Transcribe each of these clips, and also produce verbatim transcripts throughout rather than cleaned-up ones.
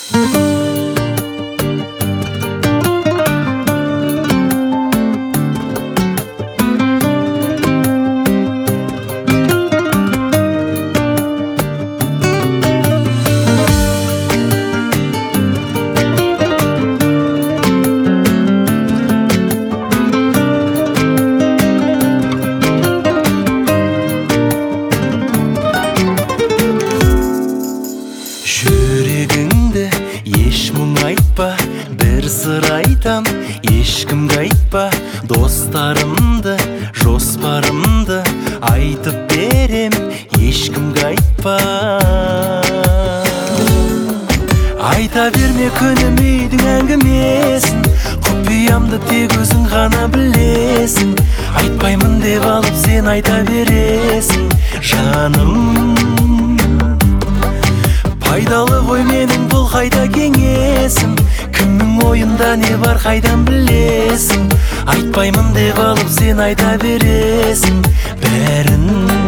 Жүрегіңді еш мұң айтпа, бір сыр айтам, ешкімге айтпа. Достарымды, жоспарымды айтып берем, ешкімге айтпа. Айта берме күнім үйдің әңгімесін, құпиямды тек өзің ғана білесің. Айтпаймын деп алып сен айта бересің, жаным. Пайдалы ғой менің бұл қайда кеңесім, кімнің ойында не бар қайдан білесің. Айтпаймын деп алып сен айта бересің бәрін.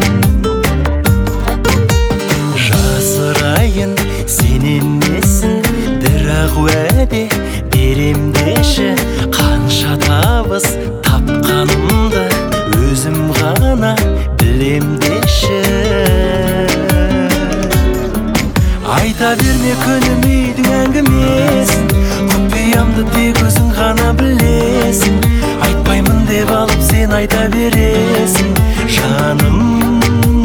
Жасырайын сенен несін, бірақ уәде берем деші. Қанша табыс тапқанымды өзім ғана білем деші. Айта берме күнім үйдің әңгімесін, құпиямды тек өзің ғана білесің. Айтпаймын деп алып сен айта бересің, жаным.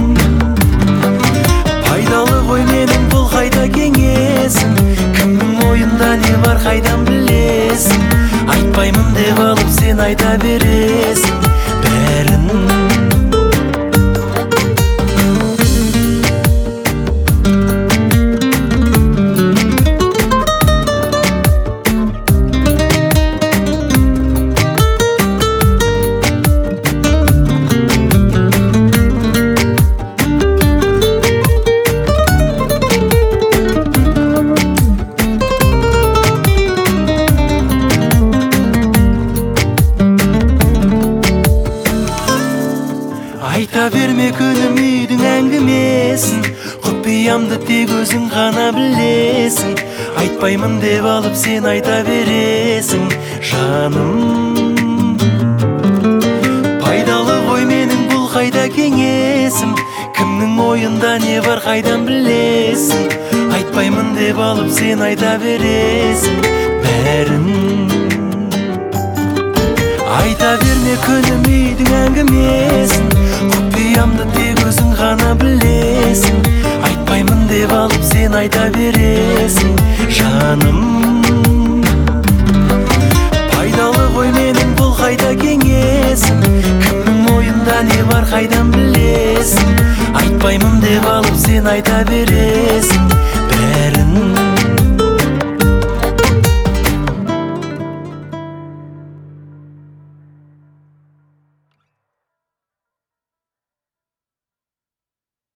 Пайдалы ғой менің бұл қайда кеңесім, кімнің ойында не бар қайдан білесің. Айтпаймын деп алып сен айта бересің бәрін. Айта берме күнім үйдің әңгімесін, құпиямды тек өзің ғана білесің. Айтпаймын деп алып сен айта бересің, жаным. Пайдалы ғой менің бұл қайда кеңесім, кімнің ойында не бар қайдан білесің. Айтпаймын деп алып сен айта бересің бәрін. Айта берме күнім үйдің әңгімесін, құпиямды тек өзің ғана білесің. Айтпаймын деп алып сен айта бересің, жаным. Пайдалы ғой менің бұл қайда кеңесім, кімнің ойында не бар қайдан білесің. Айтпаймын деп алып сен айта бересің.